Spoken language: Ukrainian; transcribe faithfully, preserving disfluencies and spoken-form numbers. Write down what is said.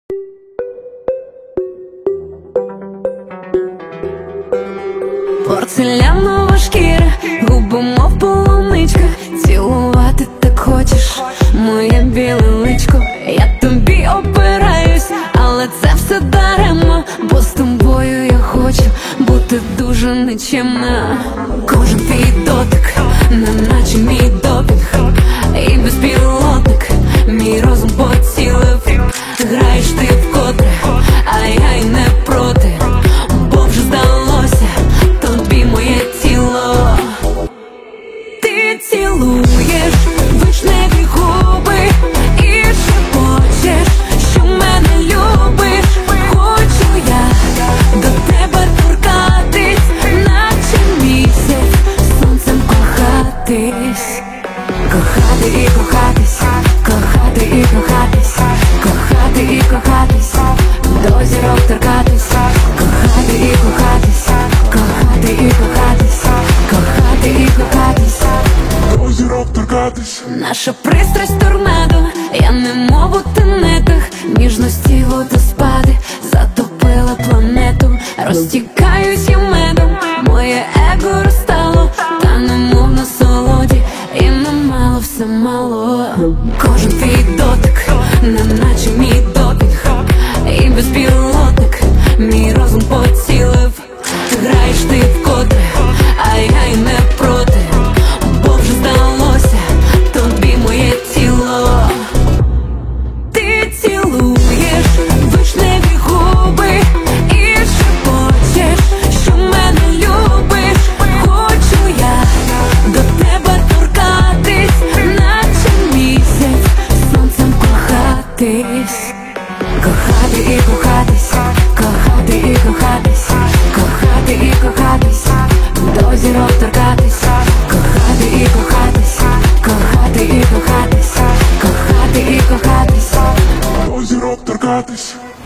Порцелянова шкіра, губи мов полуничка. Цілувати так хочеш моє біле личко. Я тобі опираюсь, але це все даремно, бо з тобою я хочу бути дуже нечемна. Кожен твій дотик, неначе мій допінг, і безпілотник мій розум поцілив. Граєш ти вкотре, а я й не проти, бо вже здалося тобі моє тіло. Ти цілуєш вишневі губи і шепочеш, що мене любиш. Хочу я до тебе торкатись, наче місяць сонцем кохатись. Кохати і кохатись, кохати і кохатись, кохати і кохатись, до зірок торкатись. Кохати і кохатись, кохати і кохатись, кохати і кохатись, до зірок торкатись. Наша пристрасть торнадо, я немов у тенетах, ніжності водоспади затопила планету. Розтікаюсь я медом, моє его розтало, та немов на солоді, і немало все мало. Кожен твій дотик, неначе мій допінг, і безпілотник мій розум поцілив. Граєш ти вкотре, а я й не проти, бо вже здалося тобі моє тіло. Ти цілуєш вишневі губи і шепочеш, що мене любиш. Хочу я до тебе торкатись, наче місяць сонцем кохатись. Кохати і кохатись, кохати і кохатись, кохати і кохатись, до зірок торкатись. Кохати і кохатись, кохати і кохатись, кохати і кохатись, До зірок торкатись.